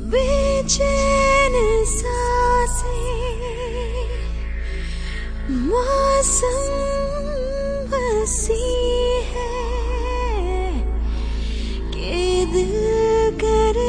बेचैन सांसें मौसम हंसी है कि दिल करे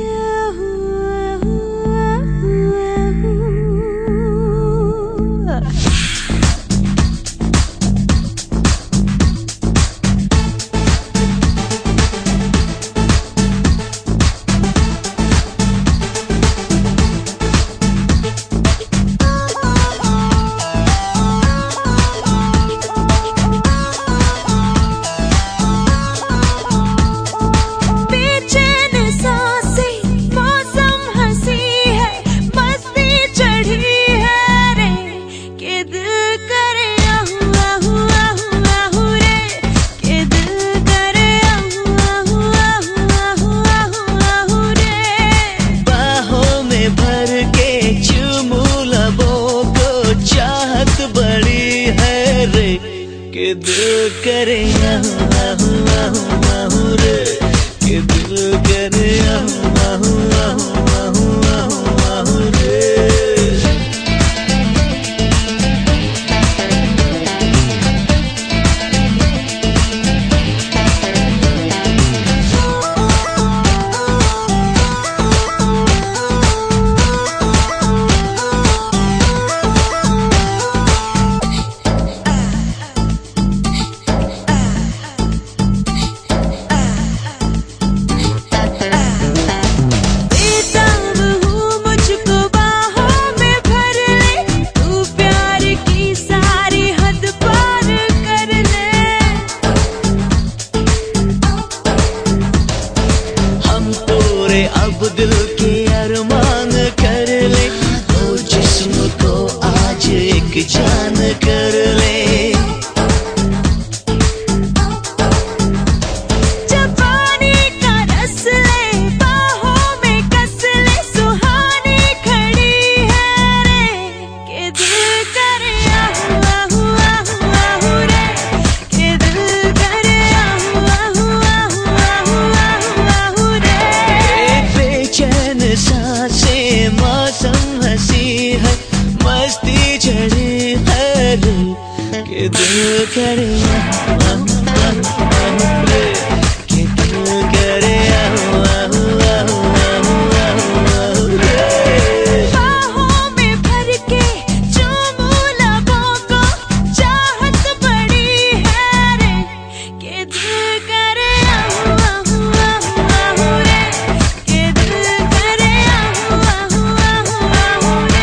कि दिल करे आहू आहू आहू रे, कि दिल करे आहू आहू आहू आहू आहू रे। अब दिल के अरमान कर ले, तो जिस्म को आज एक जान कर ले। जवानी का रस ले, बाहों में कस ले, सुहानी खड़ी है रे, कि दिल करे आहू आहू आहू आहू रे, कि दिल करे आहू आहू आहू आहू आहू आहू रे। बेचैन सांसें मौसम हंसी है, मस्ती चढ़ी है दिल, कि दिल करे आहू आहू आहू रे, कि दिल करे आहू आहू आहू आहू आहू आहू रे। बाहों में भर के चूमू लबों को, चाहत बड़ी है रे, कि दिल करे आहू आहू आहू आहू रे, कि दिल करे आहू आहू आहू आहू रे।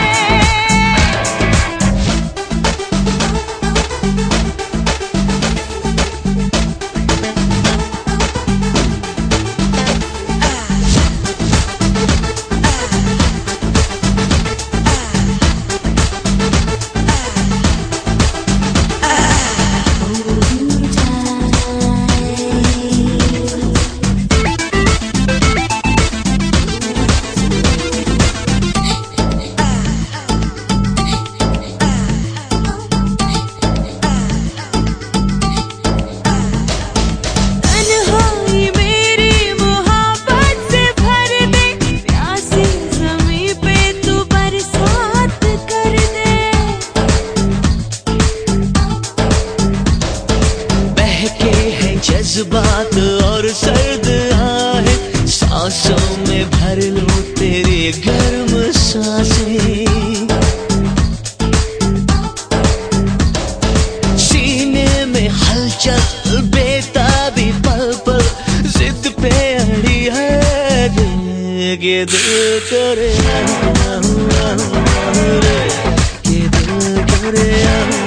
जज्बात और सर्द आहे, सांसों में भर लूं तेरी गर्म सांसें। सीने में हलचल बेताबी पल पल, जिद पे अड़ी है दिल, कि दिल करे आहू आहू आहू रे, कि दिल करे आहू